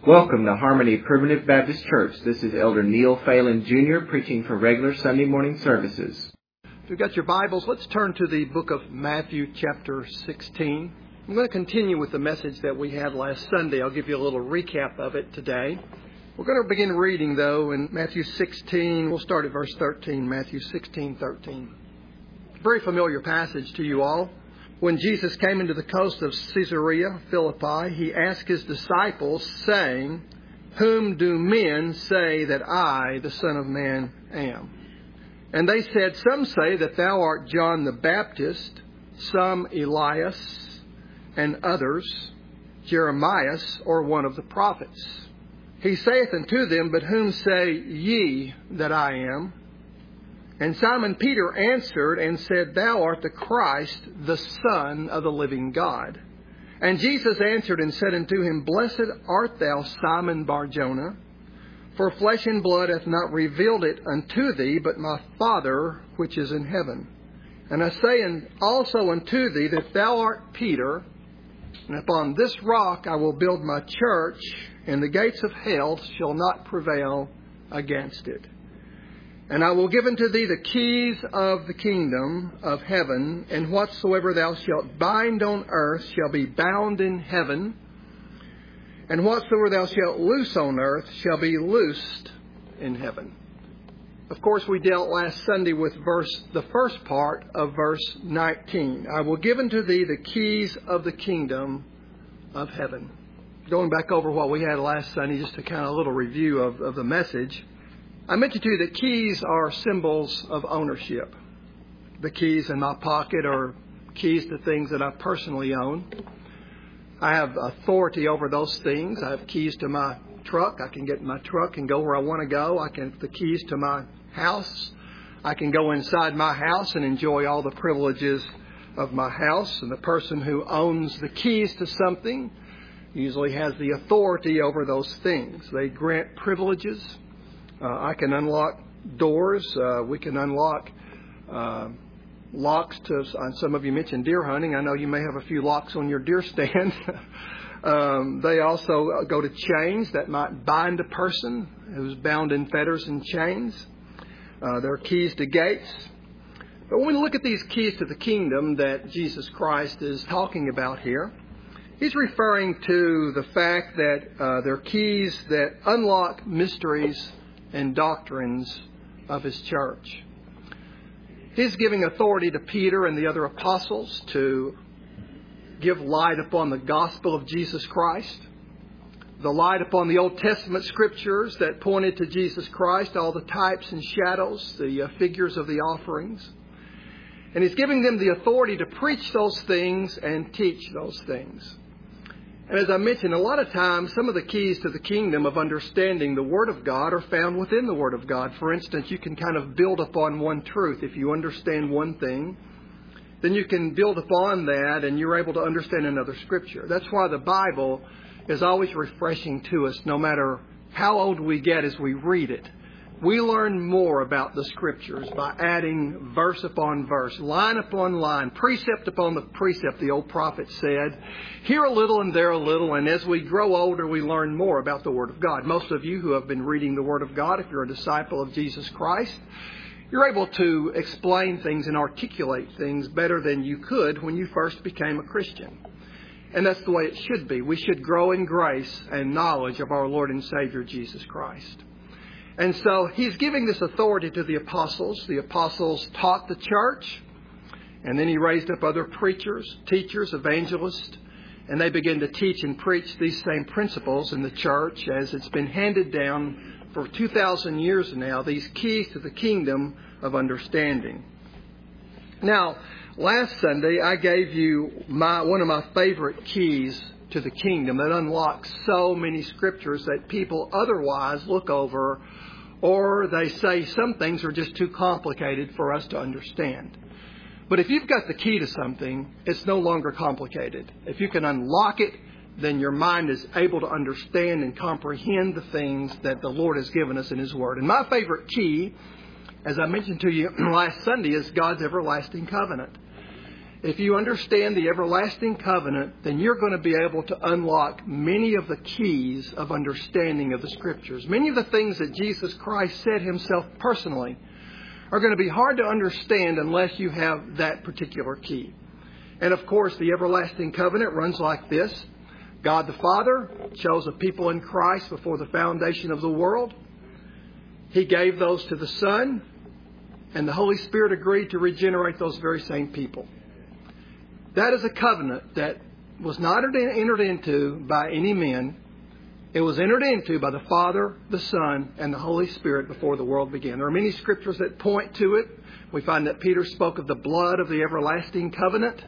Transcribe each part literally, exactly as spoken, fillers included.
Welcome to Harmony Primitive Baptist Church. This is Elder Neil Phelan, Junior preaching for regular Sunday morning services. If you've got your Bibles, let's turn to the book of Matthew chapter sixteen. I'm going to continue with the message that we had last Sunday. I'll give you a little recap of it today. We're going to begin reading, though, in Matthew sixteen. We'll start at verse thirteen, Matthew sixteen, thirteen. Very familiar passage to you all. When Jesus came into the coast of Caesarea Philippi, he asked his disciples, saying, "Whom do men say that I, the Son of Man, am?" And they said, "Some say that thou art John the Baptist, some Elias, and others Jeremias, or one of the prophets." He saith unto them, "But whom say ye that I am?" And Simon Peter answered and said, "Thou art the Christ, the Son of the living God." And Jesus answered and said unto him, "Blessed art thou, Simon Bar-Jonah, for flesh and blood hath not revealed it unto thee, but my Father which is in heaven. And I say also unto thee that thou art Peter, and upon this rock I will build my church, and the gates of hell shall not prevail against it. And I will give unto thee the keys of the kingdom of heaven, and whatsoever thou shalt bind on earth shall be bound in heaven, and whatsoever thou shalt loose on earth shall be loosed in heaven." Of course, we dealt last Sunday with verse the first part of verse nineteen. I will give unto thee the keys of the kingdom of heaven. Going back over what we had last Sunday, just to kind of a little review of, of the message. I mentioned to you that keys are symbols of ownership. The keys in my pocket are keys to things that I personally own. I have authority over those things. I have keys to my truck. I can get in my truck and go where I want to go. I can have the keys to my house. I can go inside my house and enjoy all the privileges of my house. And the person who owns the keys to something usually has the authority over those things. They grant privileges. Uh, I can unlock doors. Uh, we can unlock uh, locks to, uh, some of you mentioned deer hunting. I know you may have a few locks on your deer stand. um, they also go to chains that might bind a person who's bound in fetters and chains. Uh, there are keys to gates. But when we look at these keys to the kingdom that Jesus Christ is talking about here, he's referring to the fact that uh, they're keys that unlock mysteries and doctrines of his church. He's giving authority to Peter and the other apostles to give light upon the gospel of Jesus Christ, the light upon the Old Testament scriptures that pointed to Jesus Christ, all the types and shadows, the uh, figures of the offerings. And he's giving them the authority to preach those things and teach those things. And as I mentioned, a lot of times, some of the keys to the kingdom of understanding the Word of God are found within the Word of God. For instance, you can kind of build upon one truth. If you understand one thing, then you can build upon that and you're able to understand another scripture. That's why the Bible is always refreshing to us, no matter how old we get as we read it. We learn more about the Scriptures by adding verse upon verse, line upon line, precept upon the precept, the old prophet said. Here a little and there a little, and as we grow older, we learn more about the Word of God. Most of you who have been reading the Word of God, if you're a disciple of Jesus Christ, you're able to explain things and articulate things better than you could when you first became a Christian. And that's the way it should be. We should grow in grace and knowledge of our Lord and Savior, Jesus Christ. And so he's giving this authority to the apostles. The apostles taught the church, and then he raised up other preachers, teachers, evangelists, and they began to teach and preach these same principles in the church as it's been handed down for two thousand years now, these keys to the kingdom of understanding. Now, last Sunday I gave you my one of my favorite keys to the kingdom that unlocks so many scriptures that people otherwise look over, or they say some things are just too complicated for us to understand. But if you've got the key to something, it's no longer complicated. If you can unlock it, then your mind is able to understand and comprehend the things that the Lord has given us in His Word. And my favorite key, as I mentioned to you last Sunday, is God's everlasting covenant. if you understand the everlasting covenant, then you're going to be able to unlock many of the keys of understanding of the Scriptures. Many of the things that Jesus Christ said himself personally are going to be hard to understand unless you have that particular key. And of course, the everlasting covenant runs like this. God the Father chose a people in Christ before the foundation of the world. He gave those to the Son, and the Holy Spirit agreed to regenerate those very same people. That is a covenant that was not entered into by any men. It was entered into by the Father, the Son, and the Holy Spirit before the world began. There are many scriptures that point to it. We find that Peter spoke of the blood of the everlasting covenant.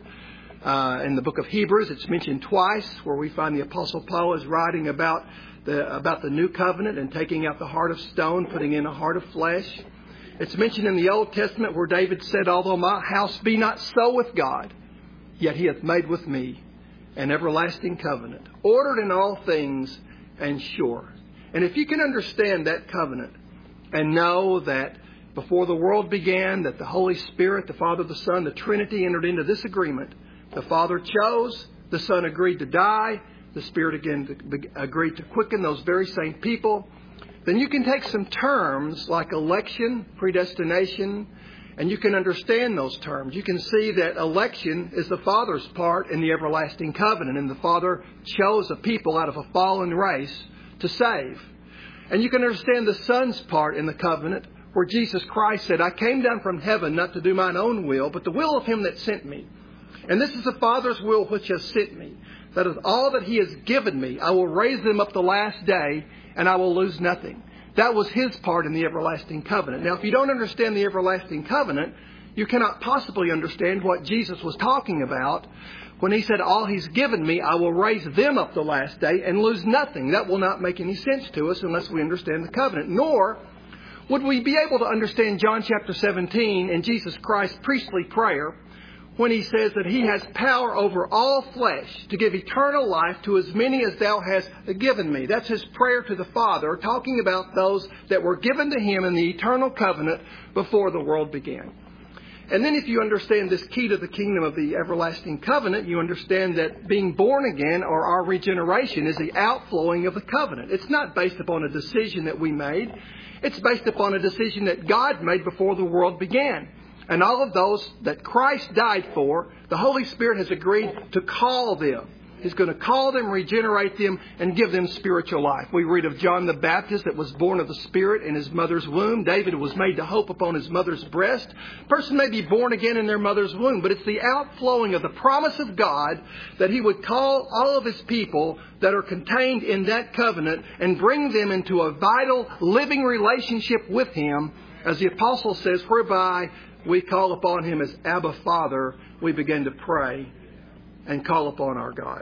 Uh, in the book of Hebrews, it's mentioned twice, where we find the Apostle Paul is writing about the about the new covenant and taking out the heart of stone, putting in a heart of flesh. It's mentioned in the Old Testament where David said, "Although my house be not so with God, yet he hath made with me an everlasting covenant, ordered in all things and sure." And if you can understand that covenant and know that before the world began, that the Holy Spirit, the Father, the Son, the Trinity entered into this agreement. The Father chose, the Son agreed to die, the Spirit again agreed to quicken those very same people. Then you can take some terms like election, predestination, and you can understand those terms. You can see that election is the Father's part in the everlasting covenant, and the Father chose a people out of a fallen race to save. And you can understand the Son's part in the covenant, where Jesus Christ said, "I came down from heaven not to do mine own will, but the will of him that sent me. And this is the Father's will which has sent me, that of all that he has given me, I will raise them up the last day, and I will lose nothing." That was his part in the everlasting covenant. Now, if you don't understand the everlasting covenant, you cannot possibly understand what Jesus was talking about when he said, "All he's given me, I will raise them up the last day and lose nothing." That will not make any sense to us unless we understand the covenant. Nor would we be able to understand John chapter seventeen and Jesus Christ's priestly prayer when he says that he has power over all flesh to give eternal life to as many as thou hast given me. That's his prayer to the Father, talking about those that were given to him in the eternal covenant before the world began. And then if you understand this key to the kingdom of the everlasting covenant, you understand that being born again, or our regeneration, is the outflowing of the covenant. It's not based upon a decision that we made. It's based upon a decision that God made before the world began. And all of those that Christ died for, the Holy Spirit has agreed to call them. He's going to call them, regenerate them, and give them spiritual life. We read of John the Baptist that was born of the Spirit in his mother's womb. David was made to hope upon his mother's breast. A person may be born again in their mother's womb, but it's the outflowing of the promise of God that he would call all of his people that are contained in that covenant and bring them into a vital, living relationship with him, as the apostle says, whereby we call upon him as Abba Father. We begin to pray and call upon our God.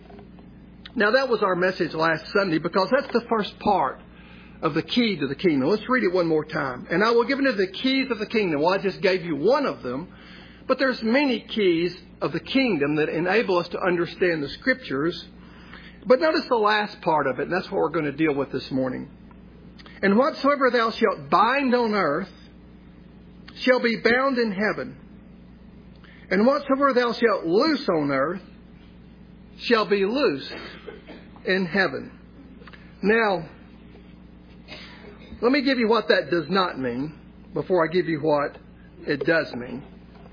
Now, that was our message last Sunday, because that's the first part of the key to the kingdom. Let's read it one more time. "And I will give unto the keys of the kingdom." Well, I just gave you one of them, but there's many keys of the kingdom that enable us to understand the Scriptures. But notice the last part of it, and that's what we're going to deal with this morning. "And whatsoever thou shalt bind on earth shall be bound in heaven, and whatsoever thou shalt loose on earth shall be loosed in heaven." Now, let me give you what that does not mean before I give you what it does mean.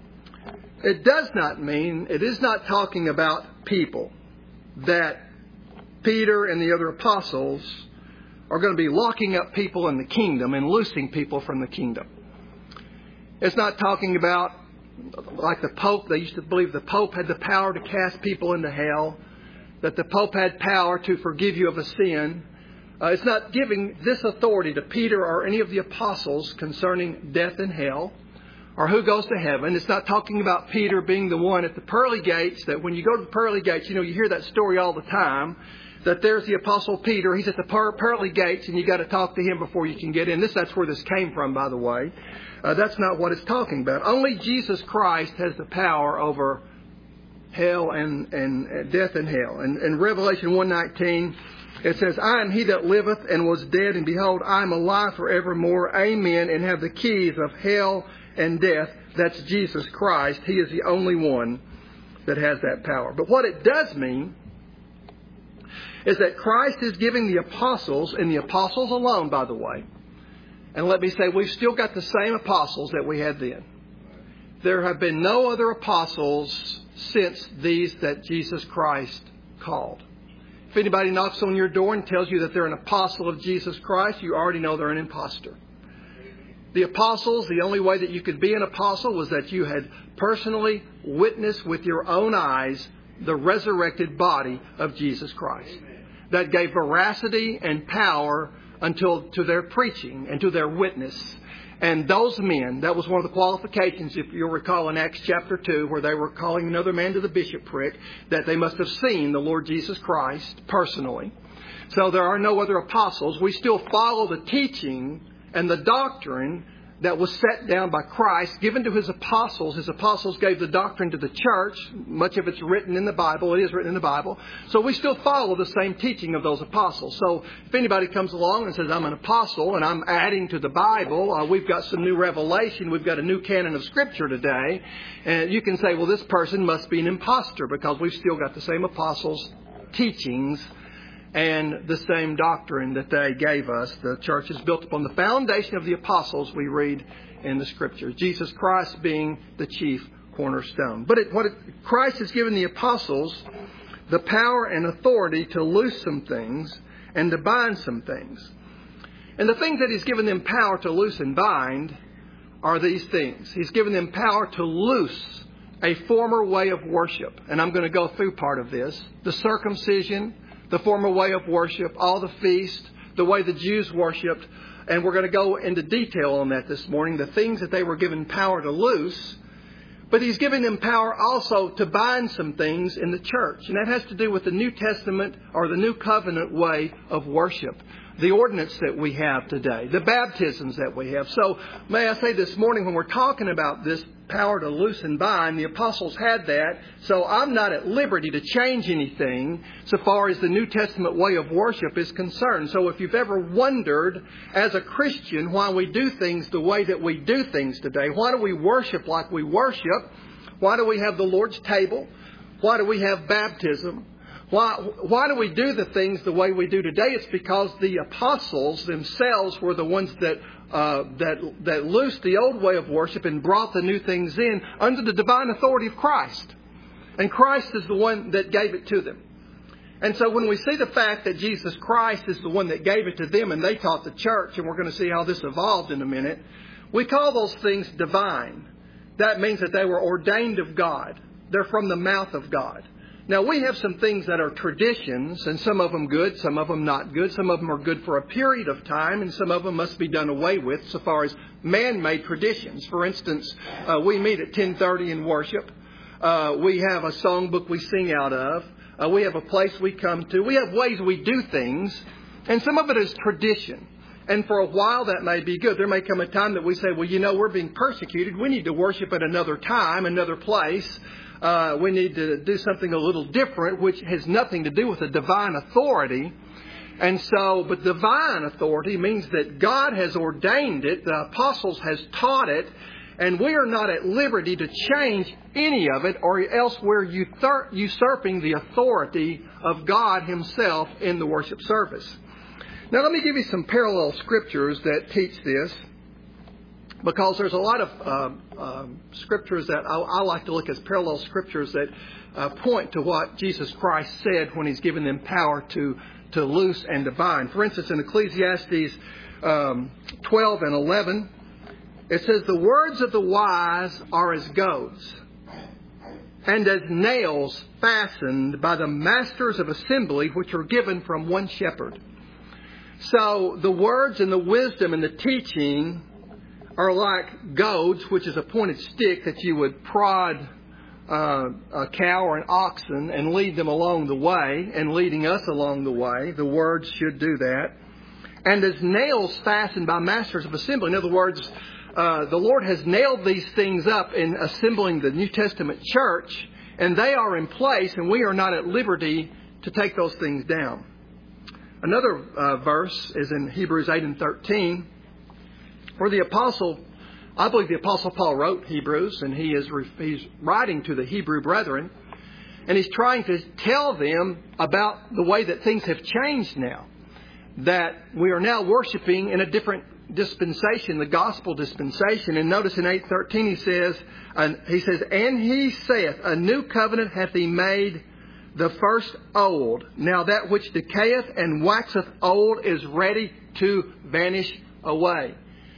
It does not mean, it is not talking about people, that Peter and the other apostles are going to be locking up people in the kingdom and loosing people from the kingdom. It's not talking about, like the Pope, they used to believe the Pope had the power to cast people into hell, that the Pope had power to forgive you of a sin. Uh, it's not giving this authority to Peter or any of the apostles concerning death and hell, or who goes to heaven. It's not talking about Peter being the one at the pearly gates, that when you go to the pearly gates, you know, you hear that story all the time, that there's the Apostle Peter. He's at the pearly gates, and you got to talk to him before you can get in. This, that's where this came from, by the way. Uh, that's not what it's talking about. Only Jesus Christ has the power over hell and, and death and hell. And in Revelation one nineteen, it says, "I am he that liveth and was dead, and behold, I am alive forevermore. Amen. And have the keys of hell and death." That's Jesus Christ. He is the only one that has that power. But what it does mean is that Christ is giving the apostles, and the apostles alone, by the way, and let me say, we've still got the same apostles that we had then. There have been no other apostles since these that Jesus Christ called. If anybody knocks on your door and tells you that they're an apostle of Jesus Christ, you already know they're an imposter. The apostles, the only way that you could be an apostle was that you had personally witnessed with your own eyes the resurrected body of Jesus Christ. That gave veracity and power until to their preaching and to their witness. And those men, that was one of the qualifications, if you'll recall in Acts chapter two, where they were calling another man to the bishopric, that they must have seen the Lord Jesus Christ personally. So there are no other apostles. We still follow the teaching and the doctrine that was set down by Christ, given to His apostles. His apostles gave the doctrine to the church. Much of it's written in the Bible. It is written in the Bible. So we still follow the same teaching of those apostles. So if anybody comes along and says, I'm an apostle and I'm adding to the Bible, uh, we've got some new revelation, we've got a new canon of Scripture today, and you can say, well, this person must be an imposter because we've still got the same apostles' teachings and the same doctrine that they gave us. The church is built upon the foundation of the apostles we read in the Scriptures. Jesus Christ being the chief cornerstone. But it, what it, Christ has given the apostles the power and authority to loose some things and to bind some things. And the things that He's given them power to loose and bind are these things. He's given them power to loose a former way of worship. And I'm going to go through part of this. The circumcision, the former way of worship, all the feasts, the way the Jews worshipped. And we're going to go into detail on that this morning, the things that they were given power to loose. But He's giving them power also to bind some things in the church. And that has to do with the New Testament or the New Covenant way of worship. The ordinance that we have today, the baptisms that we have. So may I say this morning, when we're talking about this power to loose and bind, the apostles had that. So I'm not at liberty to change anything so far as the New Testament way of worship is concerned. So if you've ever wondered as a Christian why we do things the way that we do things today, why do we worship like we worship? Why do we have the Lord's table? Why do we have baptism? Why, why do we do the things the way we do today? It's because the apostles themselves were the ones that uh, that that loosed the old way of worship and brought the new things in under the divine authority of Christ. And Christ is the one that gave it to them. And so when we see the fact that Jesus Christ is the one that gave it to them and they taught the church, and we're going to see how this evolved in a minute, we call those things divine. That means that they were ordained of God. They're from the mouth of God. Now, we have some things that are traditions, and some of them good, some of them not good. Some of them are good for a period of time, and some of them must be done away with so far as man-made traditions. For instance, uh, we meet at ten thirty in worship. Uh, we have a songbook we sing out of. Uh, we have a place we come to. We have ways we do things, and some of it is tradition. And for a while that may be good. There may come a time that we say, well, you know, we're being persecuted. We need to worship at another time, another place. Uh, we need to do something a little different, which has nothing to do with the divine authority. And so, but divine authority means that God has ordained it, the apostles has taught it, and we are not at liberty to change any of it, or else we're usurping the authority of God Himself in the worship service. Now, let me give you some parallel scriptures that teach this, because there's a lot of uh, uh, scriptures that I, I like to look at as parallel scriptures that uh, point to what Jesus Christ said when He's given them power to, to loose and to bind. For instance, in Ecclesiastes um, twelve and eleven, it says, "The words of the wise are as goads, and as nails fastened by the masters of assembly, which are given from one shepherd." So the words and the wisdom and the teaching are like goads, which is a pointed stick that you would prod uh, a cow or an oxen and lead them along the way, and leading us along the way. The words should do that. And as nails fastened by masters of assembly. In other words, uh, the Lord has nailed these things up in assembling the New Testament church, and they are in place, and we are not at liberty to take those things down. Another uh, verse is in Hebrews eight and thirteen, where the apostle, I believe the apostle Paul wrote Hebrews, and he is he's writing to the Hebrew brethren. And he's trying to tell them about the way that things have changed now. That we are now worshiping in a different dispensation, the gospel dispensation. And notice in eight thirteen he says, uh, he says, and he saith, a new covenant hath he made, the first old. Now that which decayeth and waxeth old is ready to vanish away.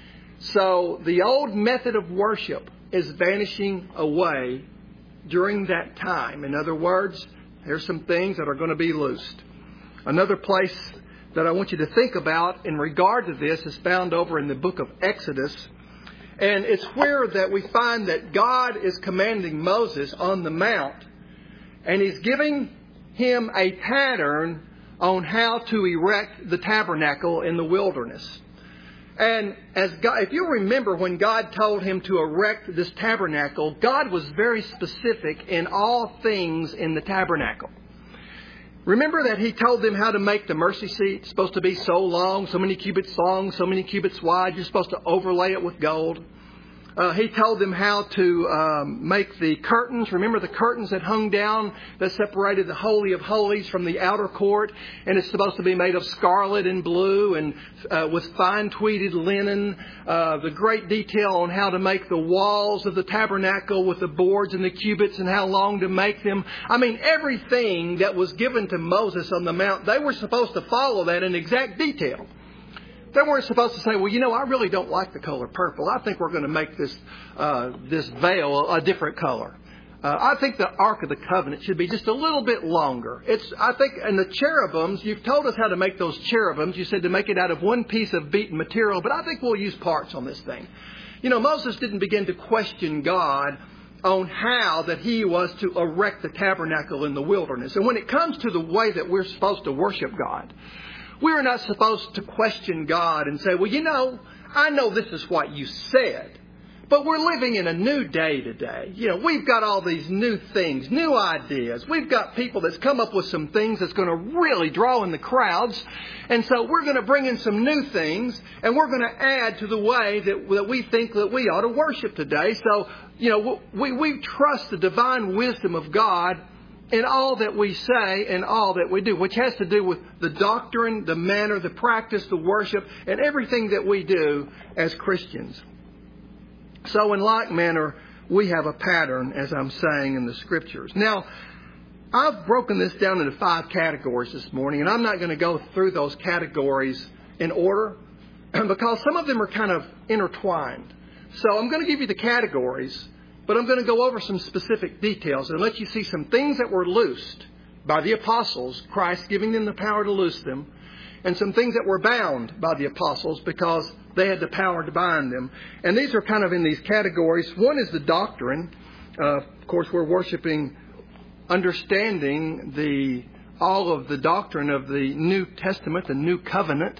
So the old method of worship is vanishing away during that time. In other words, there's some things that are going to be loosed. Another place that I want you to think about in regard to this is found over in the book of Exodus. And it's where that we find that God is commanding Moses on the mount. And He's giving him a pattern on how to erect the tabernacle in the wilderness. And as God, if you remember when God told him to erect this tabernacle, God was very specific in all things in the tabernacle. Remember that He told them how to make the mercy seat. It's supposed to be so long, so many cubits long, so many cubits wide. You're supposed to overlay it with gold. Uh, he told them how to um, make the curtains. Remember the curtains that hung down that separated the Holy of Holies from the outer court? And it's supposed to be made of scarlet and blue and uh, with fine tweeded linen. Uh, the great detail on how to make the walls of the tabernacle with the boards and the cubits and how long to make them. I mean, everything that was given to Moses on the mount, they were supposed to follow that in exact detail. They weren't supposed to say, well, you know, I really don't like the color purple. I think we're going to make this uh, this veil a different color. Uh, I think the Ark of the Covenant should be just a little bit longer. It's, I think, and the cherubims, you've told us how to make those cherubims. You said to make it out of one piece of beaten material, but I think we'll use parts on this thing. You know, Moses didn't begin to question God on how that he was to erect the tabernacle in the wilderness. And when it comes to the way that we're supposed to worship God, we're not supposed to question God and say, well, you know, I know this is what you said, but we're living in a new day today. You know, we've got all these new things, new ideas. We've got people that's come up with some things that's going to really draw in the crowds. And so we're going to bring in some new things and we're going to add to the way that, that we think that we ought to worship today. So, you know, we, we trust the divine wisdom of God in all that we say and all that we do, which has to do with the doctrine, the manner, the practice, the worship, and everything that we do as Christians. So in like manner, we have a pattern, as I'm saying, in the Scriptures. Now, I've broken this down into five categories this morning, and I'm not going to go through those categories in order, because some of them are kind of intertwined. So I'm going to give you the categories, but I'm going to go over some specific details and let you see some things that were loosed by the apostles, Christ giving them the power to loose them, and some things that were bound by the apostles because they had the power to bind them. And these are kind of in these categories. One is the doctrine. Uh, of course, we're worshiping, understanding the all of the doctrine of the New Testament, the New Covenant.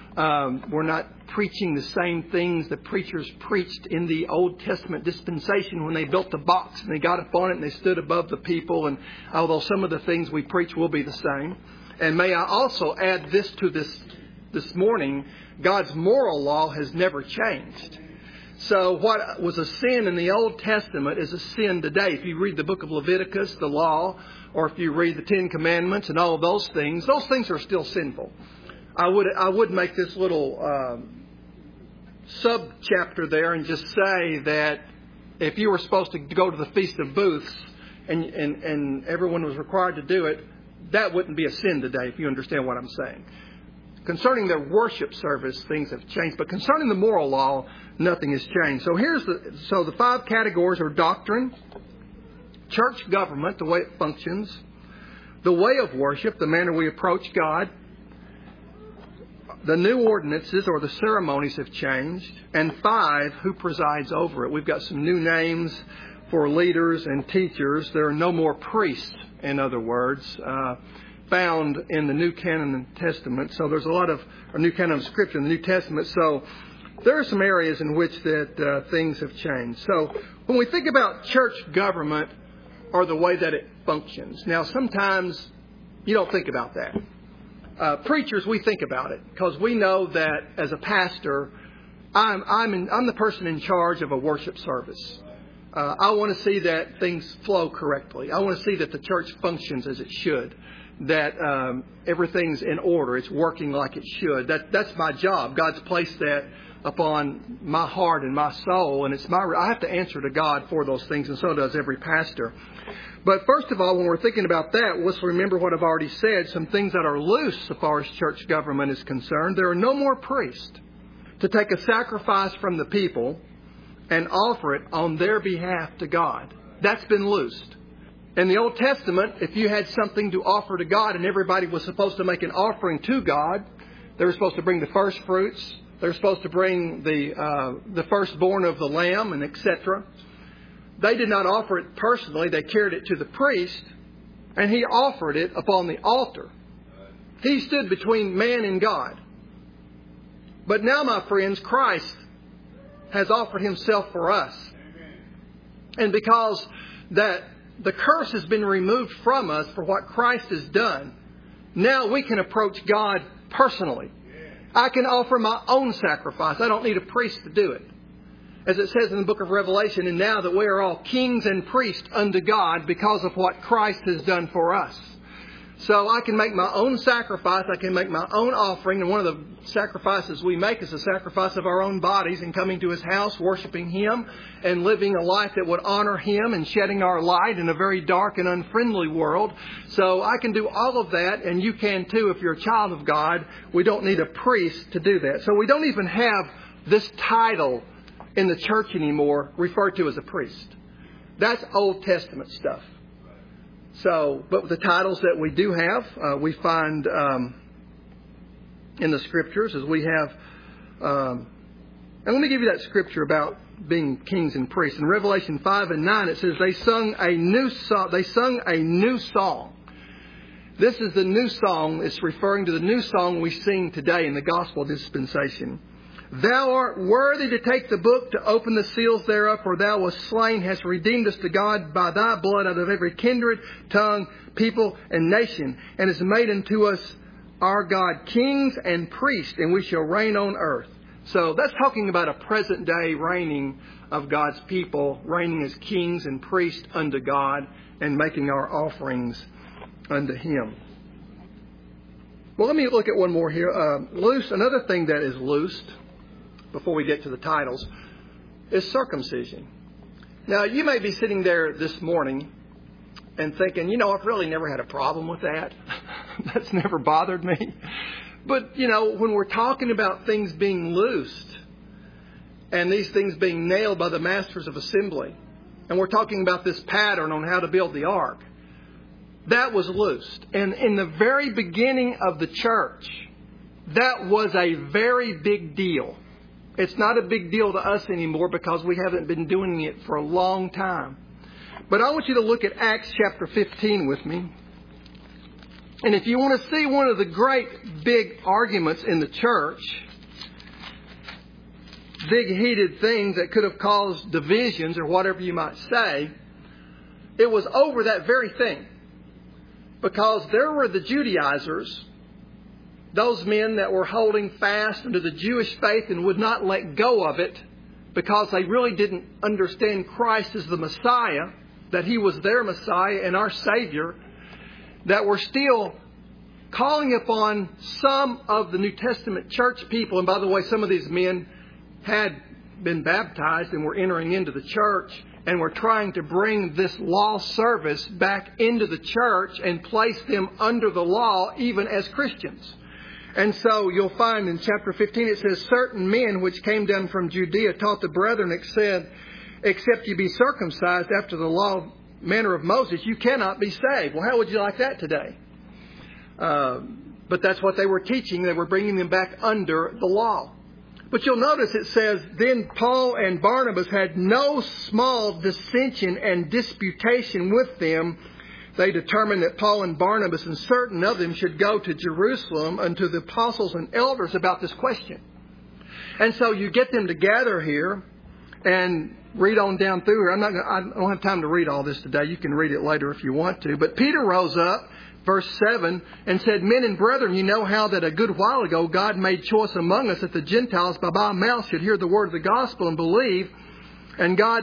Um, we're not preaching the same things the preachers preached in the Old Testament dispensation when they built the box and they got up on it and they stood above the people. And although some of the things we preach will be the same. And may I also add this to this this morning, God's moral law has never changed. So what was a sin in the Old Testament is a sin today. If you read the book of Leviticus, the law, or if you read the Ten Commandments and all of those things, those things are still sinful. I would I would make this little um, sub-chapter there and just say that if you were supposed to go to the Feast of Booths and, and, and everyone was required to do it, that wouldn't be a sin today, if you understand what I'm saying. Concerning the worship service, things have changed. But concerning the moral law, nothing has changed. So here's the so the five categories are doctrine, church government, the way it functions, the way of worship, the manner we approach God, the new ordinances or the ceremonies have changed, and five, who presides over it. We've got some new names for leaders and teachers. There are no more priests, in other words, uh, found in the New Canon Testament. So there's a lot of or New Canon of Scripture in the New Testament. So there are some areas in which that uh, things have changed. So when we think about church government or the way that it functions, now sometimes you don't think about that. Uh, preachers, we think about it because we know that as a pastor, I'm I'm in, I'm the person in charge of a worship service. Uh, I want to see that things flow correctly. I want to see that the church functions as it should, that um, everything's in order. It's working like it should. That that's my job. God's placed that upon my heart and my soul, and it's my. I have to answer to God for those things, and so does every pastor. But first of all, when we're thinking about that, let's remember what I've already said. Some things that are loose as far as church government is concerned. There are no more priests to take a sacrifice from the people and offer it on their behalf to God. That's been loosed. In the Old Testament, if you had something to offer to God and everybody was supposed to make an offering to God, they were supposed to bring the first fruits. They were supposed to bring the uh, the firstborn of the lamb and et cetera. They did not offer it personally. They carried it to the priest, and he offered it upon the altar. He stood between man and God. But now, my friends, Christ has offered himself for us. And because that the curse has been removed from us for what Christ has done, now we can approach God personally. I can offer my own sacrifice. I don't need a priest to do it. As it says in the book of Revelation, and now that we are all kings and priests unto God because of what Christ has done for us. So I can make my own sacrifice. I can make my own offering. And one of the sacrifices we make is the sacrifice of our own bodies and coming to His house, worshiping Him and living a life that would honor Him and shedding our light in a very dark and unfriendly world. So I can do all of that, and you can too if you're a child of God. We don't need a priest to do that. So we don't even have this title in the church anymore referred to as a priest. That's Old Testament stuff. So, but the titles that we do have, uh, we find um, in the Scriptures, as we have. Um, and let me give you that scripture about being kings and priests. In Revelation five and nine, it says they sung a new song. They sung a new song. This is the new song. It's referring to the new song we sing today in the gospel dispensation. Thou art worthy to take the book, to open the seals thereof, for thou wast slain, hast redeemed us to God by thy blood out of every kindred, tongue, people, and nation, and hast made unto us our God kings and priests, and we shall reign on earth. So that's talking about a present day reigning of God's people, reigning as kings and priests unto God, and making our offerings unto Him. Well, let me look at one more here. Uh, loose. Another thing that is loosed, before we get to the titles, is circumcision. Now, you may be sitting there this morning and thinking, you know, I've really never had a problem with that. That's never bothered me. But, you know, when we're talking about things being loosed and these things being nailed by the masters of assembly, and we're talking about this pattern on how to build the ark, that was loosed. And in the very beginning of the church, that was a very big deal. It's not a big deal to us anymore because we haven't been doing it for a long time. But I want you to look at Acts chapter fifteen with me. And if you want to see one of the great big arguments in the church, big heated things that could have caused divisions or whatever you might say, it was over that very thing. Because there were the Judaizers, those men that were holding fast unto the Jewish faith and would not let go of it because they really didn't understand Christ as the Messiah, that He was their Messiah and our Savior, that were still calling upon some of the New Testament church people. And by the way, some of these men had been baptized and were entering into the church and were trying to bring this law service back into the church and place them under the law even as Christians. And so you'll find in chapter fifteen, it says, certain men which came down from Judea taught the brethren, it said, except you be circumcised after the law manner of Moses, you cannot be saved. Well, how would you like that today? Uh, but that's what they were teaching. They were bringing them back under the law. But you'll notice it says, then Paul and Barnabas had no small dissension and disputation with them. They determined that Paul and Barnabas and certain of them should go to Jerusalem unto the apostles and elders about this question. And so you get them together here and read on down through here. I'm not. I don't have time to read all this today. You can read it later if you want to. But Peter rose up, verse seven, and said, men and brethren, you know how that a good while ago God made choice among us that the Gentiles by my mouth should hear the word of the gospel and believe. And God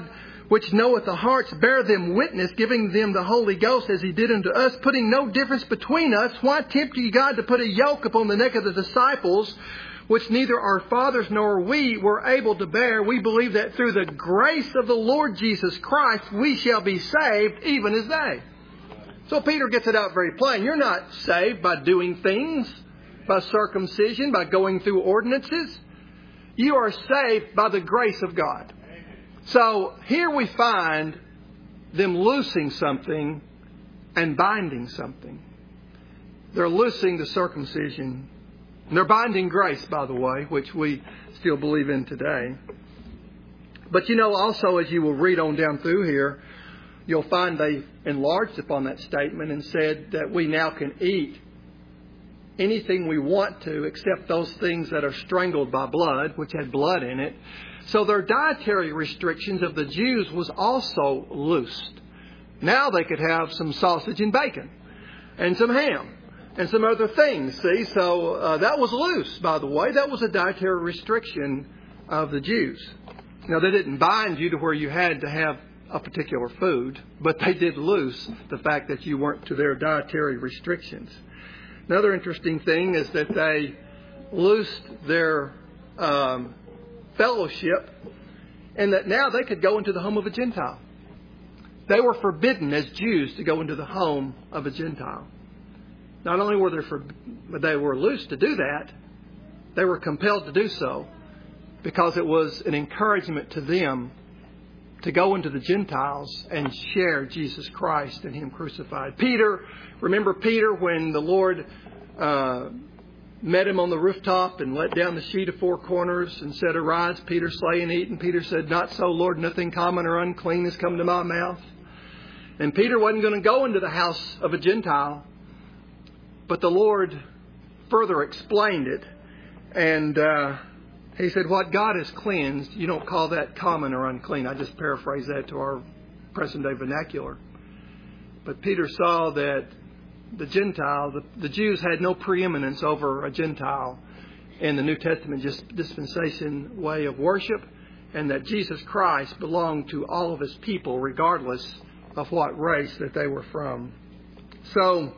which knoweth the hearts, bear them witness, giving them the Holy Ghost as He did unto us, putting no difference between us. Why tempt ye God to put a yoke upon the neck of the disciples, which neither our fathers nor we were able to bear? We believe that through the grace of the Lord Jesus Christ we shall be saved, even as they. So Peter gets it out very plain. You're not saved by doing things, by circumcision, by going through ordinances. You are saved by the grace of God. So here we find them loosing something and binding something. They're loosing the circumcision. And they're binding grace, by the way, which we still believe in today. But you know, also as you will read on down through here, you'll find they enlarged upon that statement and said that we now can eat anything we want to except those things that are strangled by blood, which had blood in it. So their dietary restrictions of the Jews was also loosed. Now they could have some sausage and bacon and some ham and some other things, see. So uh, that was loose, by the way. That was a dietary restriction of the Jews. Now, they didn't bind you to where you had to have a particular food, but they did loose the fact that you weren't to their dietary restrictions. Another interesting thing is that they loosed their um, fellowship, and that now they could go into the home of a Gentile. They were forbidden as Jews to go into the home of a Gentile. Not only were they, for, they were loose to do that, they were compelled to do so because it was an encouragement to them to go into the Gentiles and share Jesus Christ and Him crucified. Peter, remember Peter when the Lord uh, met him on the rooftop and let down the sheet of four corners and said, "Arise, Peter, slay and eat." And Peter said, "Not so, Lord, nothing common or unclean has come to my mouth." And Peter wasn't going to go into the house of a Gentile, but the Lord further explained it. And uh, He said, "What God has cleansed, you don't call that common or unclean." I just paraphrase that to our present day vernacular. But Peter saw that the Gentile, the, the Jews had no preeminence over a Gentile in the New Testament dispensation way of worship, and that Jesus Christ belonged to all of His people regardless of what race that they were from. So,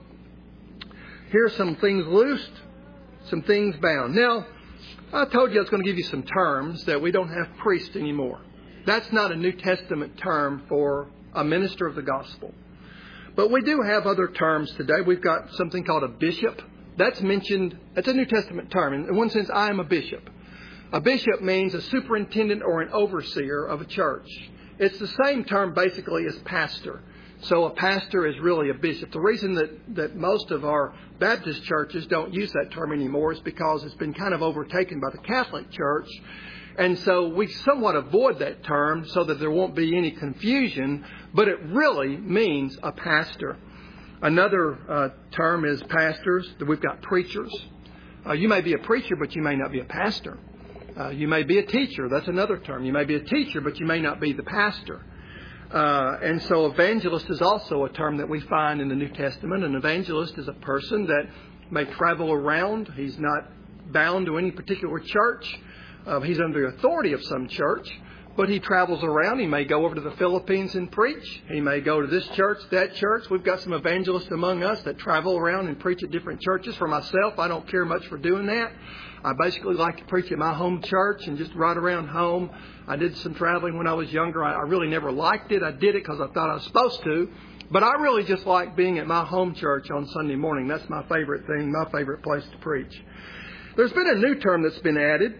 here's some things loosed, some things bound. Now, I told you I was going to give you some terms that we don't have priests anymore. That's not a New Testament term for a minister of the gospel. But we do have other terms today. We've got something called a bishop. That's mentioned, that's a New Testament term. In one sense, I am a bishop. A bishop means a superintendent or an overseer of a church. It's the same term basically as pastor. So a pastor is really a bishop. The reason that, that most of our Baptist churches don't use that term anymore is because it's been kind of overtaken by the Catholic Church. And so we somewhat avoid that term so that there won't be any confusion, but it really means a pastor. Another uh, term is pastors. We've got preachers. Uh, you may be a preacher, but you may not be a pastor. Uh, you may be a teacher. That's another term. You may be a teacher, but you may not be the pastor. Uh, and so evangelist is also a term that we find in the New Testament. An evangelist is a person that may travel around. He's not bound to any particular church. Uh, he's under the authority of some church, but he travels around. He may go over to the Philippines and preach. He may go to this church, that church. We've got some evangelists among us that travel around and preach at different churches. For myself, I don't care much for doing that. I basically like to preach at my home church and just right around home. I did some traveling when I was younger. I, I really never liked it. I did it because I thought I was supposed to. But I really just like being at my home church on Sunday morning. That's my favorite thing, my favorite place to preach. There's been a new term that's been added,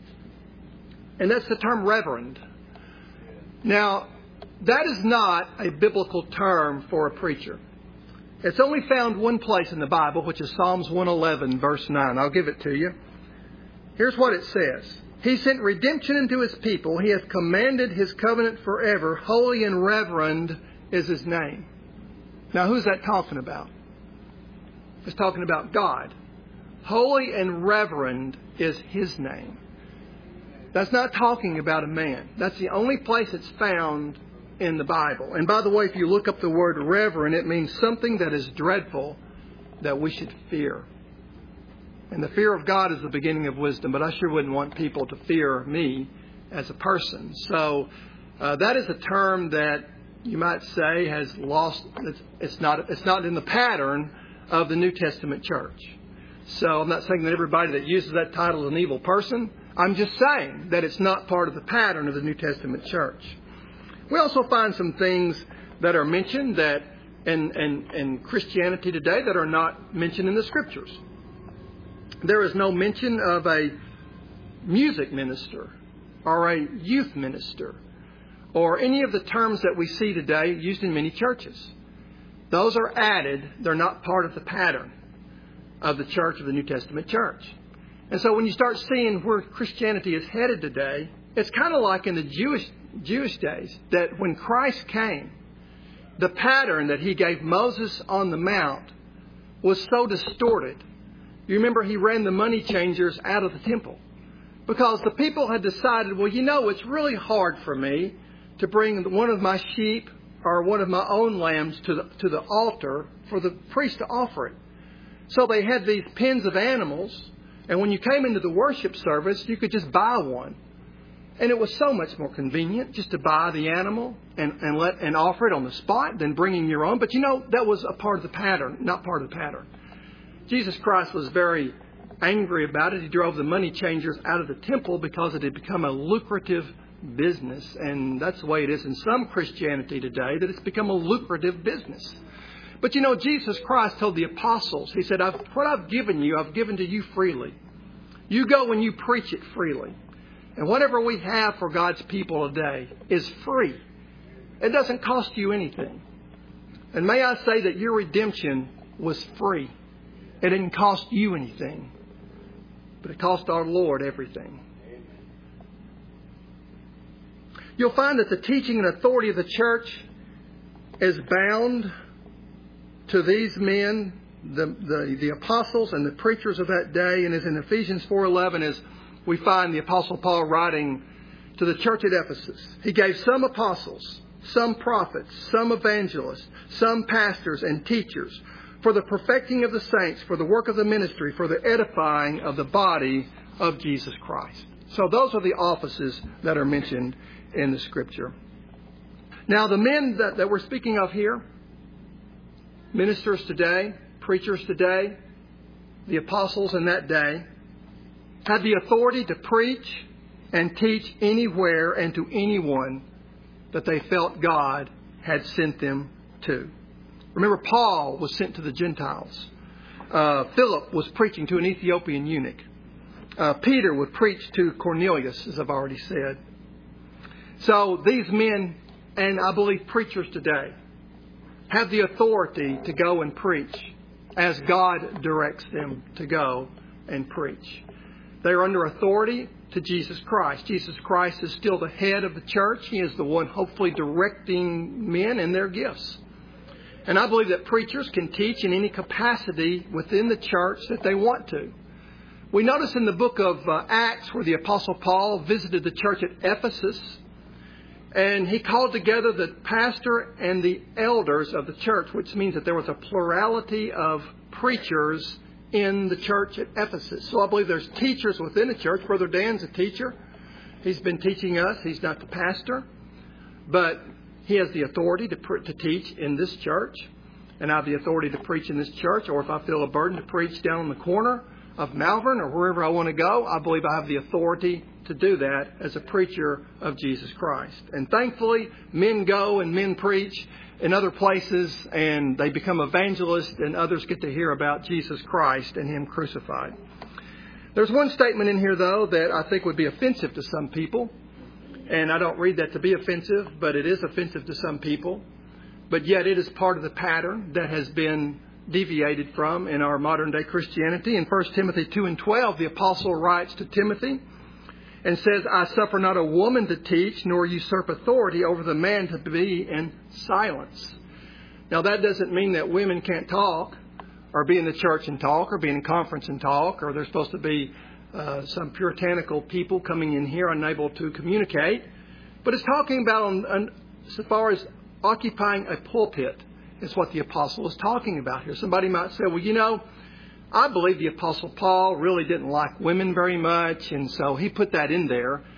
and that's the term reverend. Now, that is not a biblical term for a preacher. It's only found one place in the Bible, which is Psalms one eleven, verse nine. I'll give it to you. Here's what it says. He sent redemption into His people. He has commanded His covenant forever. Holy and reverend is His name. Now, who's that talking about? It's talking about God. Holy and reverend is His name. That's not talking about a man. That's the only place it's found in the Bible. And by the way, if you look up the word reverend, it means something that is dreadful that we should fear. And the fear of God is the beginning of wisdom, but I sure wouldn't want people to fear me as a person. So Uh, that is a term that you might say has lost, it's, it's not it's not in the pattern of the New Testament church. So I'm not saying that everybody that uses that title is an evil person. I'm just saying that it's not part of the pattern of the New Testament church. We also find some things that are mentioned that in, in, in Christianity today that are not mentioned in the Scriptures. There is no mention of a music minister or a youth minister or any of the terms that we see today used in many churches. Those are added. They're not part of the pattern of the church of the New Testament church. And so when you start seeing where Christianity is headed today, it's kind of like in the Jewish Jewish days, that when Christ came, the pattern that he gave Moses on the Mount was so distorted. You remember he ran the money changers out of the temple because the people had decided, well, you know, it's really hard for me to bring one of my sheep or one of my own lambs to the, to the altar for the priest to offer it. So they had these pens of animals, and when you came into the worship service, you could just buy one. And it was so much more convenient just to buy the animal and, and let and offer it on the spot than bringing your own. But you know, that was a part of the pattern, not part of the pattern. Jesus Christ was very angry about it. He drove the money changers out of the temple because it had become a lucrative business. And that's the way it is in some Christianity today, that it's become a lucrative business. But you know, Jesus Christ told the apostles, he said, I've, what I've given you, I've given to you freely. You go and you preach it freely. And whatever we have for God's people today is free. It doesn't cost you anything. And may I say that your redemption was free. It didn't cost you anything. But it cost our Lord everything. You'll find that the teaching and authority of the church is bound to these men, the, the, the apostles and the preachers of that day. And as in Ephesians four eleven, as we find the Apostle Paul writing to the church at Ephesus. He gave some apostles, some prophets, some evangelists, some pastors and teachers for the perfecting of the saints, for the work of the ministry, for the edifying of the body of Jesus Christ. So those are the offices that are mentioned in the Scripture. Now the men that, that we're speaking of here, ministers today, preachers today, the apostles in that day, had the authority to preach and teach anywhere and to anyone that they felt God had sent them to. Remember, Paul was sent to the Gentiles. Uh, Philip was preaching to an Ethiopian eunuch. Uh, Peter would preach to Cornelius, as I've already said. So these men, and I believe preachers today, have the authority to go and preach as God directs them to go and preach. They are under authority to Jesus Christ. Jesus Christ is still the head of the church. He is the one hopefully directing men and their gifts. And I believe that preachers can teach in any capacity within the church that they want to. We notice in the book of uh, Acts where the Apostle Paul visited the church at Ephesus, and he called together the pastor and the elders of the church, which means that there was a plurality of preachers in the church at Ephesus. So I believe there's teachers within the church. Brother Dan's a teacher. He's been teaching us. He's not the pastor. But he has the authority to, pre- to teach in this church. And I have the authority to preach in this church. Or if I feel a burden to preach down in the corner of Malvern or wherever I want to go, I believe I have the authority to do that as a preacher of Jesus Christ. And thankfully, men go and men preach in other places, and they become evangelists, and others get to hear about Jesus Christ and Him crucified. There's one statement in here, though, that I think would be offensive to some people. And I don't read that to be offensive, but it is offensive to some people. But yet it is part of the pattern that has been deviated from in our modern-day Christianity. In First Timothy two and twelve, the apostle writes to Timothy and says, I suffer not a woman to teach, nor usurp authority over the man to be in silence. Now, that doesn't mean that women can't talk, or be in the church and talk, or be in a conference and talk, or there's supposed to be uh, some puritanical people coming in here unable to communicate. But it's talking about, on, on, as far as occupying a pulpit, is what the apostle is talking about here. Somebody might say, well, you know, I believe the Apostle Paul really didn't like women very much, and so he put that in there.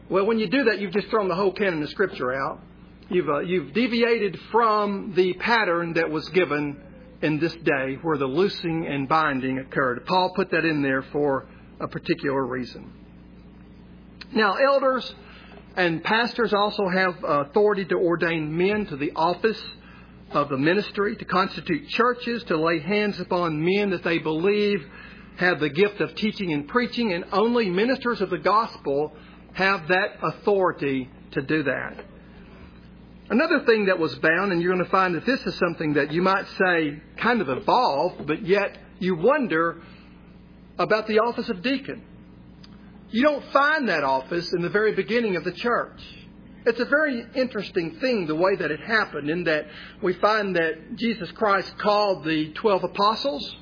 Well, when you do that, you've just thrown the whole canon of Scripture out. You've, uh, you've deviated from the pattern that was given in this day where the loosing and binding occurred. Paul put that in there for a particular reason. Now, elders and pastors also have authority to ordain men to the office of the ministry, to constitute churches, to lay hands upon men that they believe have the gift of teaching and preaching, and only ministers of the gospel have that authority to do that. Another thing that was bound, and you're going to find that this is something that you might say kind of evolved, but yet you wonder about the office of deacon. You don't find that office in the very beginning of the church. It's a very interesting thing, the way that it happened, in that we find that Jesus Christ called the twelve apostles,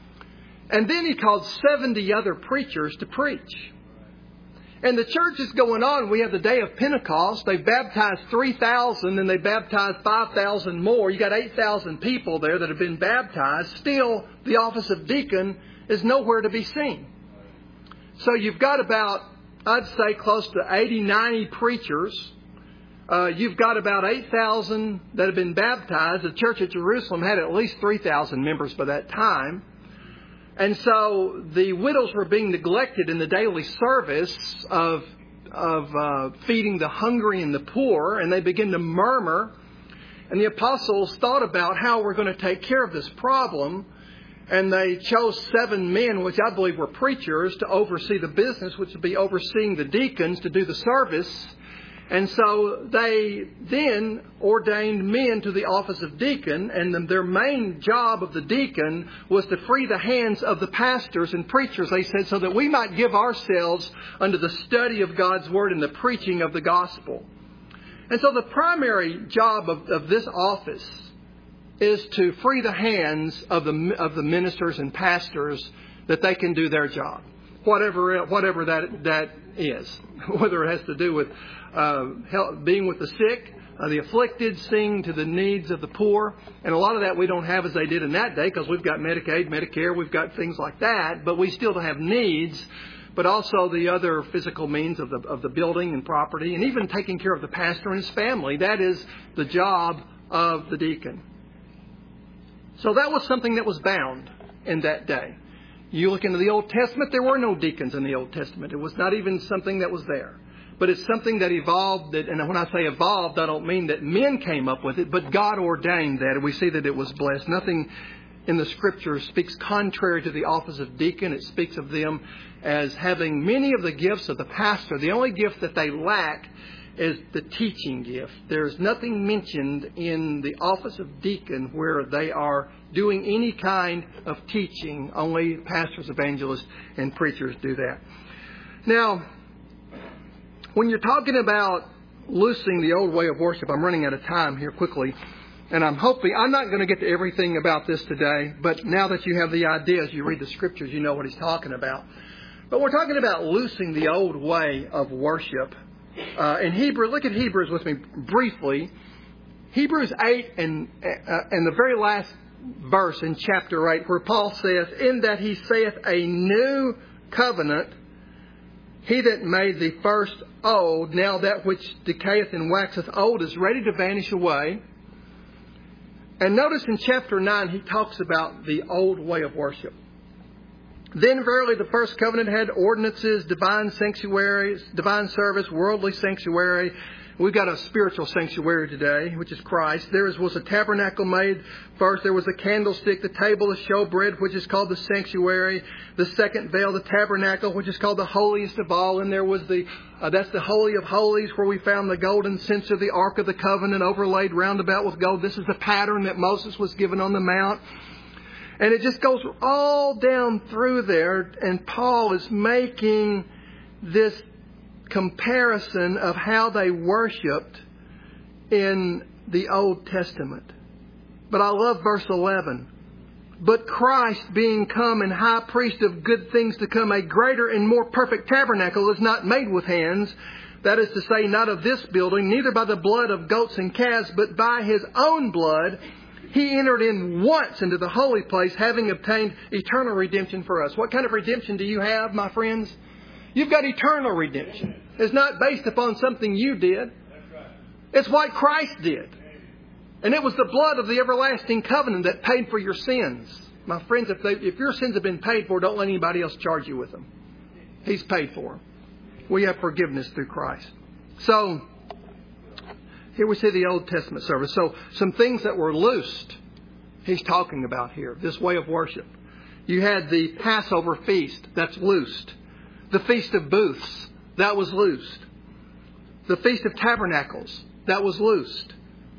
and then He called seventy other preachers to preach. And the church is going on. We have the day of Pentecost. They baptized three thousand and they baptized five thousand more. You got eight thousand people there that have been baptized. Still, the office of deacon is nowhere to be seen. So you've got about, I'd say, close to eighty, ninety preachers. Uh, you've got about eight thousand that have been baptized. The church at Jerusalem had at least three thousand members by that time. And so the widows were being neglected in the daily service of of uh, feeding the hungry and the poor, and they began to murmur. And the apostles thought about how we're going to take care of this problem, and they chose seven men, which I believe were preachers, to oversee the business, which would be overseeing the deacons to do the service. And so they then ordained men to the office of deacon, and their main job of the deacon was to free the hands of the pastors and preachers, they said, so that we might give ourselves unto the study of God's Word and the preaching of the gospel. And so the primary job of, of this office is to free the hands of the of the ministers and pastors that they can do their job, whatever whatever that that is, whether it has to do with uh, help, being with the sick, uh, the afflicted, seeing to the needs of the poor, and a lot of that we don't have as they did in that day because we've got Medicaid, Medicare, we've got things like that, but we still have needs. But also the other physical means of the of the building and property, and even taking care of the pastor and his family. That is the job of the deacon. So that was something that was bound in that day. You look into the Old Testament, there were no deacons in the Old Testament. It was not even something that was there. But it's something that evolved, that, and when I say evolved, I don't mean that men came up with it, but God ordained that, and we see that it was blessed. Nothing in the Scripture speaks contrary to the office of deacon. It speaks of them as having many of the gifts of the pastor. The only gift that they lack is the teaching gift. There's nothing mentioned in the office of deacon where they are doing any kind of teaching. Only pastors, evangelists, and preachers do that. Now, when you're talking about loosing the old way of worship, I'm running out of time here quickly. And I'm hoping, I'm not going to get to everything about this today, but now that you have the idea as you read the Scriptures, you know what he's talking about. But we're talking about loosing the old way of worship. Uh, in Hebrew, look at Hebrews with me briefly. Hebrews eight and, uh, and the very last verse in chapter eight, where Paul says, in that he saith a new covenant, he that made the first old, now that which decayeth and waxeth old is ready to vanish away. And notice in chapter nine, he talks about the old way of worship. Then verily the first covenant had ordinances, divine sanctuaries, divine service, worldly sanctuary. We've got a spiritual sanctuary today, which is Christ. There was a tabernacle made first. There was a candlestick, the table of showbread, which is called the sanctuary. The second veil, the tabernacle, which is called the holiest of all. And there was the, uh, that's the Holy of Holies, where we found the golden censer, the Ark of the Covenant, overlaid round about with gold. This is the pattern that Moses was given on the Mount. And it just goes all down through there. And Paul is making this comparison of how they worshipped in the Old Testament. But I love verse eleven. But Christ, being come and high priest of good things to come, a greater and more perfect tabernacle is not made with hands. That is to say, not of this building, neither by the blood of goats and calves, but by His own blood. He entered in once into the holy place, having obtained eternal redemption for us. What kind of redemption do you have, my friends? You've got eternal redemption. is not based upon something you did. It's what Christ did. And it was the blood of the everlasting covenant that paid for your sins. My friends, if, they, if your sins have been paid for, don't let anybody else charge you with them. He's paid for them. We have forgiveness through Christ. So, here we see the Old Testament service. So, some things that were loosed, he's talking about here, this way of worship. You had the Passover feast, that's loosed. The Feast of Booths, that was loosed. The Feast of Tabernacles, that was loosed.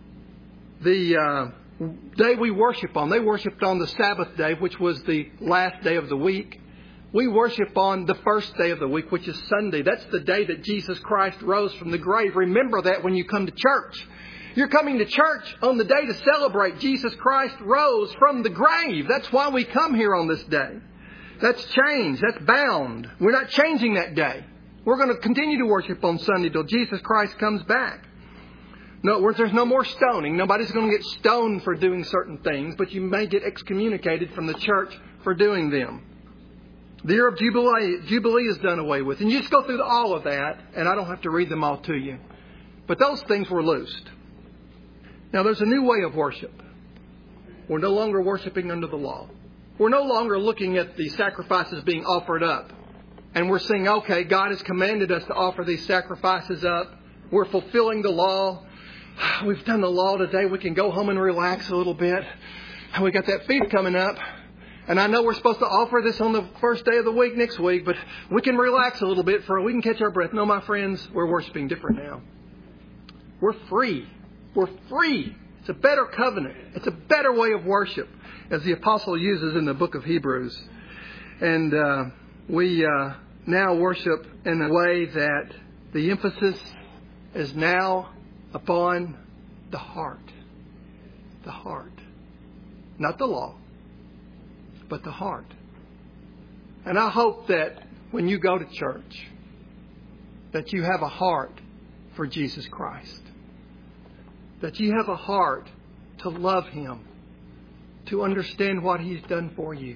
The uh, day we worship on, they worshipped on the Sabbath day, which was the last day of the week. We worship on the first day of the week, which is Sunday. That's the day that Jesus Christ rose from the grave. Remember that when you come to church. You're coming to church on the day to celebrate Jesus Christ rose from the grave. That's why we come here on this day. That's changed. That's bound. We're not changing that day. We're going to continue to worship on Sunday till Jesus Christ comes back. No, there's no more stoning. Nobody's going to get stoned for doing certain things, but you may get excommunicated from the church for doing them. The year of Jubilee, Jubilee is done away with. And you just go through all of that, and I don't have to read them all to you. But those things were loosed. Now, there's a new way of worship. We're no longer worshiping under the law. We're no longer looking at the sacrifices being offered up. And we're saying, okay, God has commanded us to offer these sacrifices up. We're fulfilling the law. We've done the law today. We can go home and relax a little bit. And we got that feast coming up. And I know we're supposed to offer this on the first day of the week next week, but we can relax a little bit for we can catch our breath. No, my friends, we're worshiping different now. We're free. We're free. It's a better covenant. It's a better way of worship, as the apostle uses in the book of Hebrews. And uh, we uh, now worship in a way that the emphasis is now upon the heart. The heart. Not the law, but the heart. And I hope that when you go to church, that you have a heart for Jesus Christ. That you have a heart to love Him, to understand what He's done for you.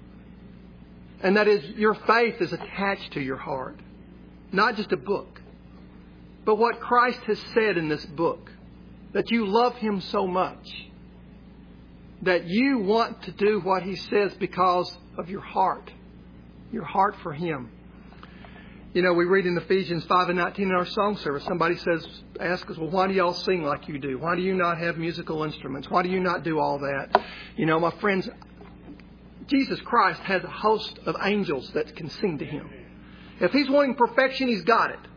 And that is, your faith is attached to your heart. Not just a book, but what Christ has said in this book. That you love Him so much that you want to do what He says because of your heart. Your heart for Him. You know, we read in Ephesians five and nineteen in our song service, somebody says, ask us, well, why do y'all sing like you do? Why do you not have musical instruments? Why do you not do all that? You know, my friends, Jesus Christ has a host of angels that can sing to Him. If He's wanting perfection, He's got it.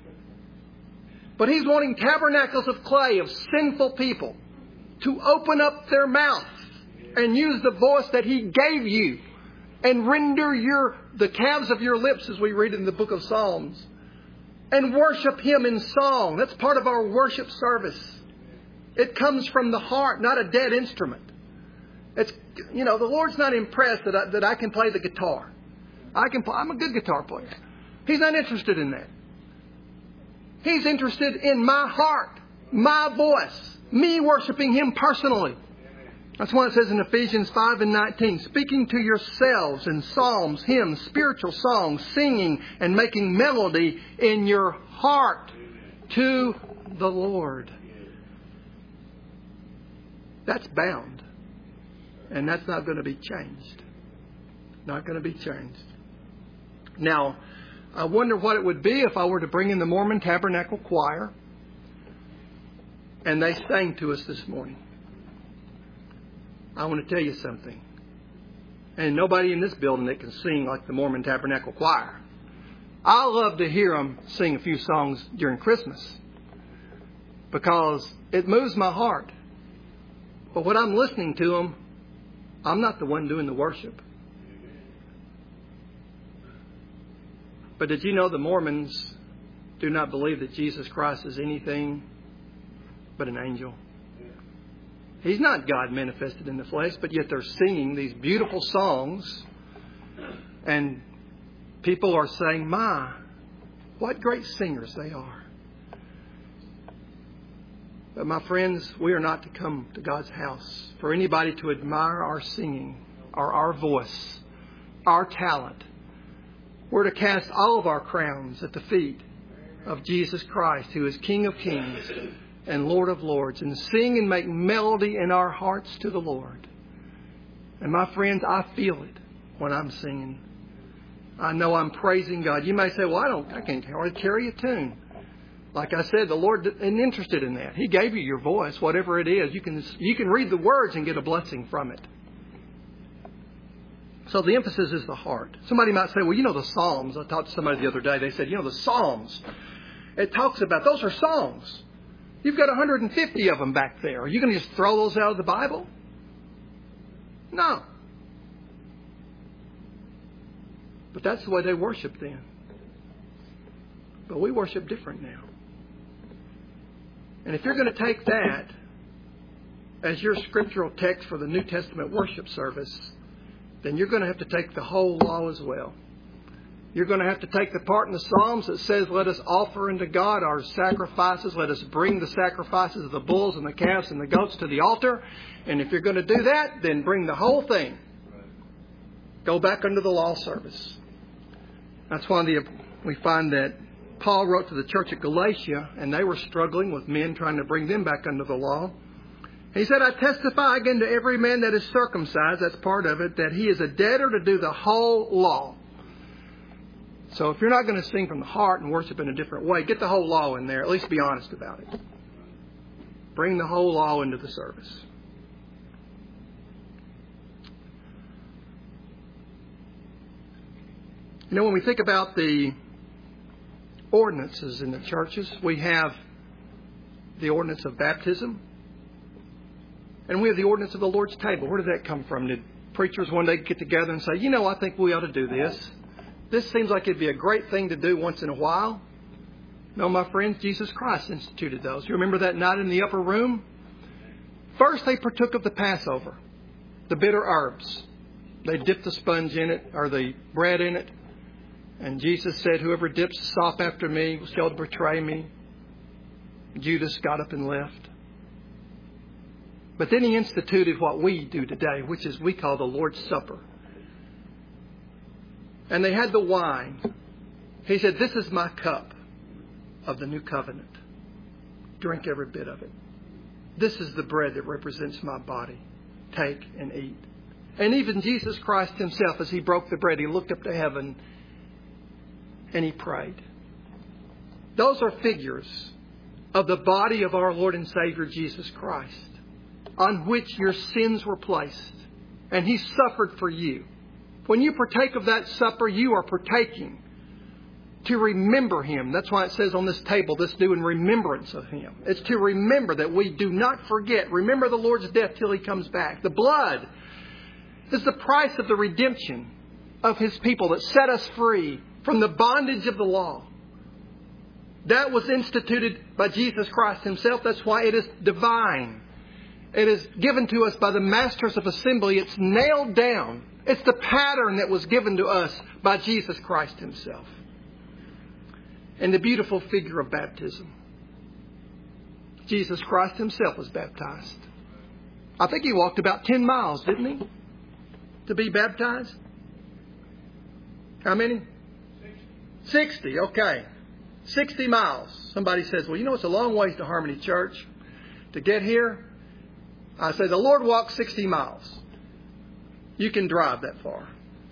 But He's wanting tabernacles of clay, of sinful people, to open up their mouth and use the voice that He gave you and render your the calves of your lips, as we read in the book of Psalms, and worship Him in song. That's part of our worship service. It comes from the heart, not a dead instrument. It's, you know, the Lord's not impressed that I, that I can play the guitar. I can play, I'm a good guitar player. He's not interested in that. He's interested in my heart, my voice, me worshiping Him personally. That's what it says in Ephesians five and nineteen. Speaking to yourselves in psalms, hymns, spiritual songs, singing and making melody in your heart to the Lord. That's bound. And that's not going to be changed. Not going to be changed. Now, I wonder what it would be if I were to bring in the Mormon Tabernacle Choir and they sang to us this morning. I want to tell you something. And nobody in this building that can sing like the Mormon Tabernacle Choir. I love to hear them sing a few songs during Christmas because it moves my heart. But when I'm listening to them, I'm not the one doing the worship. But did you know the Mormons do not believe that Jesus Christ is anything but an angel? He's not God manifested in the flesh, but yet they're singing these beautiful songs. And people are saying, my, what great singers they are. But my friends, we are not to come to God's house for anybody to admire our singing or our voice, our talent. We're to cast all of our crowns at the feet of Jesus Christ, who is King of kings and Lord of lords, and sing and make melody in our hearts to the Lord. And my friends, I feel it when I'm singing. I know I'm praising God. You may say, well, I don't, I can't hardly carry a tune. Like I said, the Lord isn't interested in that. He gave you your voice, whatever it is. You can, you can read the words and get a blessing from it. So the emphasis is the heart. Somebody might say, well, you know the Psalms. I talked to somebody the other day. They said, you know the Psalms. It talks about, those are songs. You've got one hundred fifty of them back there. Are you going to just throw those out of the Bible? No. But that's the way they worshiped then. But we worship different now. And if you're going to take that as your scriptural text for the New Testament worship service, then you're going to have to take the whole law as well. You're going to have to take the part in the Psalms that says, let us offer unto God our sacrifices. Let us bring the sacrifices of the bulls and the calves and the goats to the altar. And if you're going to do that, then bring the whole thing. Go back under the law service. That's why the, we find that Paul wrote to the church at Galatia, and they were struggling with men trying to bring them back under the law. He said, I testify again to every man that is circumcised, that's part of it, that he is a debtor to do the whole law. So if you're not going to sing from the heart and worship in a different way, get the whole law in there. At least be honest about it. Bring the whole law into the service. You know, when we think about the ordinances in the churches, we have the ordinance of baptism, and we have the ordinance of the Lord's table. Where did that come from? Did preachers one day get together and say, you know, I think we ought to do this. This seems like it'd be a great thing to do once in a while. No, my friends, Jesus Christ instituted those. You remember that night in the upper room? First, they partook of the Passover, the bitter herbs. They dipped the sponge in it, or the bread in it. And Jesus said, whoever dips the sop after me shall betray me. Judas got up and left. But then he instituted what we do today, which is we call the Lord's Supper. And they had the wine. He said, this is my cup of the new covenant. Drink every bit of it. This is the bread that represents my body. Take and eat. And even Jesus Christ himself, as he broke the bread, he looked up to heaven and he prayed. Those are figures of the body of our Lord and Savior Jesus Christ, on which your sins were placed. And he suffered for you. When you partake of that supper, you are partaking to remember him. That's why it says on this table, this do in remembrance of him. It's to remember that we do not forget. Remember the Lord's death till he comes back. The blood is the price of the redemption of his people that set us free from the bondage of the law. That was instituted by Jesus Christ himself. That's why it is divine. It is given to us by the masters of assembly. It's nailed down. It's the pattern that was given to us by Jesus Christ himself. And the beautiful figure of baptism. Jesus Christ himself was baptized. I think he walked about ten miles, didn't he? To be baptized? How many? sixty, okay. sixty miles. Somebody says, well, you know, it's a long ways to Harmony Church to get here. I say, the Lord walked sixty miles. You can drive that far.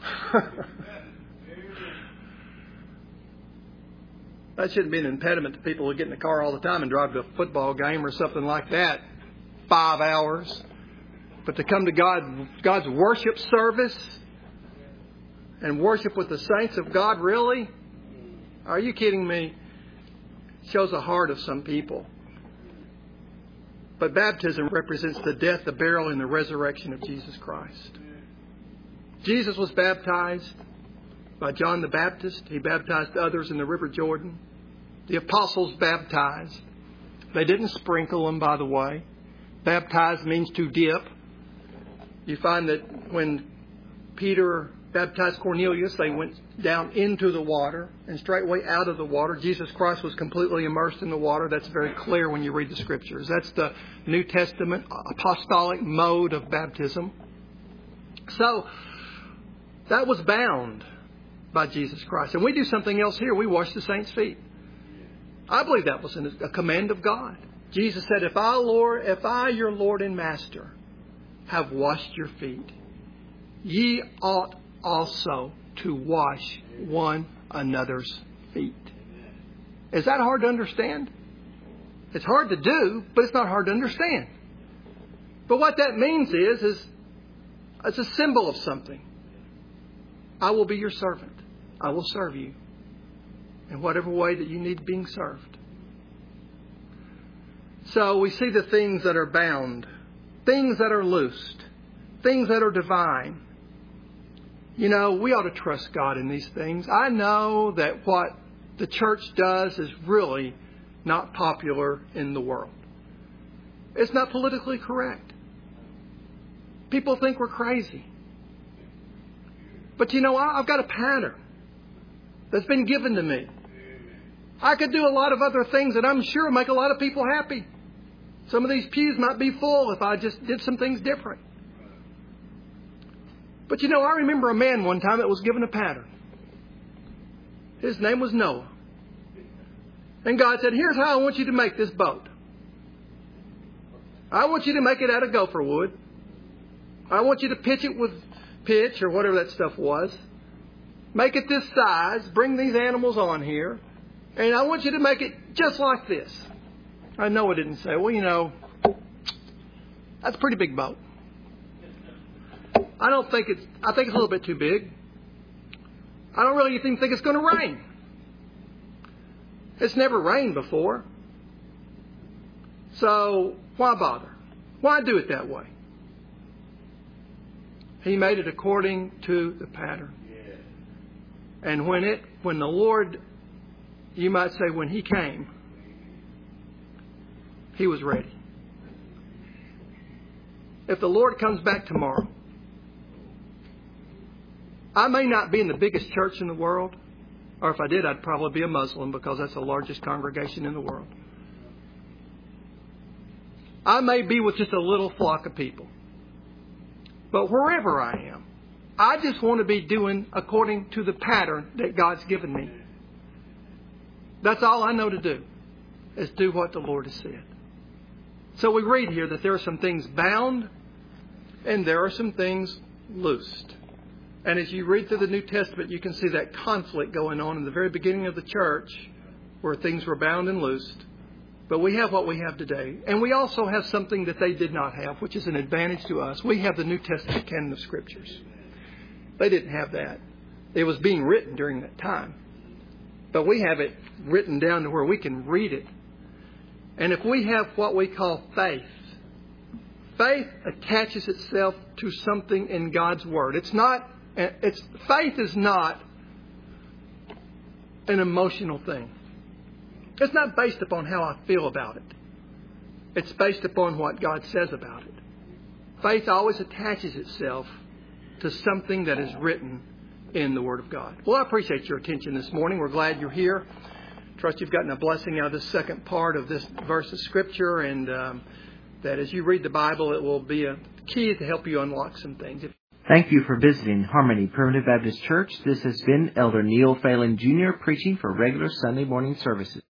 That shouldn't be an impediment to people who get in the car all the time and drive to a football game or something like that. Five hours. But to come to God, God's worship service and worship with the saints of God, really? Are you kidding me? Shows the heart of some people. But baptism represents the death, the burial, and the resurrection of Jesus Christ. Jesus was baptized by John the Baptist. He baptized others in the River Jordan. The apostles baptized. They didn't sprinkle them, by the way. Baptize means to dip. You find that when Peter baptized Cornelius, they went down into the water and straightway out of the water. Jesus Christ was completely immersed in the water. That's very clear when you read the Scriptures. That's the New Testament apostolic mode of baptism. So, that was bound by Jesus Christ. And we do something else here. We wash the saints' feet. I believe that was a command of God. Jesus said, if I, Lord, if I, your Lord and Master, have washed your feet, ye ought also to wash one another's feet. Is that hard to understand? It's hard to do, but it's not hard to understand. But what that means is, is it's a symbol of something. I will be your servant. I will serve you in whatever way that you need being served. So we see the things that are bound, things that are loosed, things that are divine. You know, we ought to trust God in these things. I know that what the church does is really not popular in the world. It's not politically correct. People think we're crazy. But you know, I've got a pattern that's been given to me. I could do a lot of other things that I'm sure make a lot of people happy. Some of these pews might be full if I just did some things different. But you know, I remember a man one time that was given a pattern. His name was Noah. And God said, here's how I want you to make this boat. I want you to make it out of gopher wood. I want you to pitch it with pitch or whatever that stuff was. Make it this size. Bring these animals on here. And I want you to make it just like this. I know I didn't say, well, you know, that's a pretty big boat. I don't think it's, I think it's a little bit too big. I don't really even think it's going to rain. It's never rained before. So why bother? Why do it that way? He made it according to the pattern. And when it, when the Lord, you might say when He came, He was ready. If the Lord comes back tomorrow, I may not be in the biggest church in the world, or if I did, I'd probably be a Muslim because that's the largest congregation in the world. I may be with just a little flock of people. But wherever I am, I just want to be doing according to the pattern that God's given me. That's all I know to do, is do what the Lord has said. So we read here that there are some things bound and there are some things loosed. And as you read through the New Testament, you can see that conflict going on in the very beginning of the church where things were bound and loosed. But we have what we have today. And we also have something that they did not have, which is an advantage to us. We have the New Testament canon of Scriptures. They didn't have that. It was being written during that time. But we have it written down to where we can read it. And if we have what we call faith, faith attaches itself to something in God's Word. It's not, it's, faith is not an emotional thing. It's not based upon how I feel about it. It's based upon what God says about it. Faith always attaches itself to something that is written in the Word of God. Well, I appreciate your attention this morning. We're glad you're here. Trust you've gotten a blessing out of this second part of this verse of Scripture, and um, that as you read the Bible, it will be a key to help you unlock some things. Thank you for visiting Harmony Primitive Baptist Church. This has been Elder Neil Phelan Junior preaching for regular Sunday morning services.